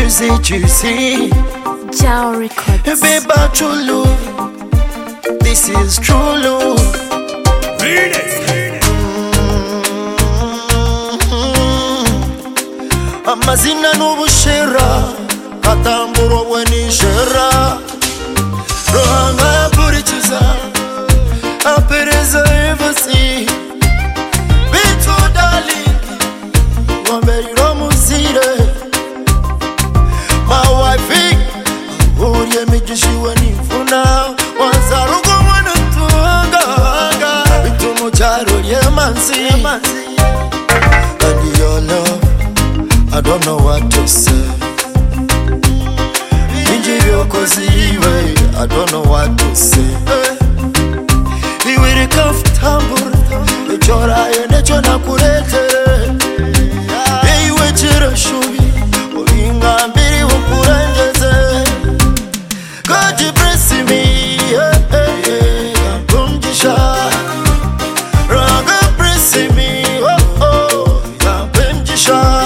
juicy. Jao Records. Baby, true love. This is true love. Read it. Amazina n'ubushera katamburo we nishera rohanga purikiza apereza evasi bitu darling wamberiro muzire my wife uriye migishiwe nifuna wanzarugo mwana tuanga bitu mucharo yemansi and your love I don't know what to say. Injiri okoziwe, I don't know what to say. Iwiri comfortable, echora yenecho nakuretere. Iwe chira shubi, olinga mbiri ukurengeze. God you bless me, kumjisha. Raga bless me, kumjisha.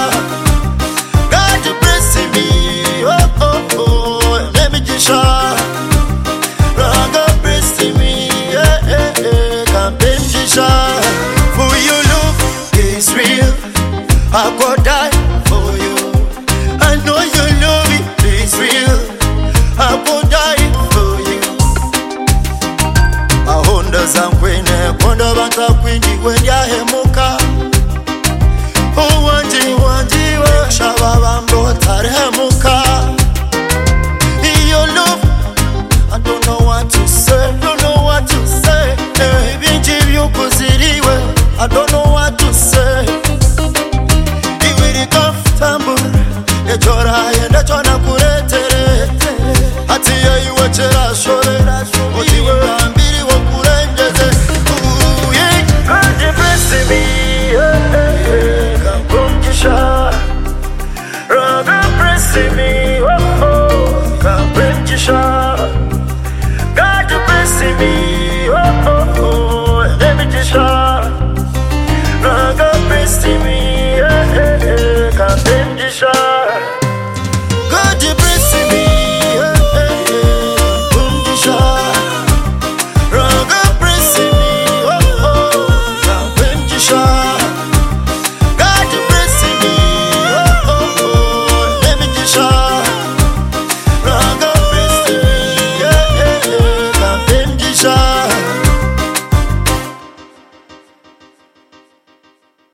For your love is real, I go die for you. I know your love is real, I go die for you. Ahonda zankwene, konda banta kwinjiwe.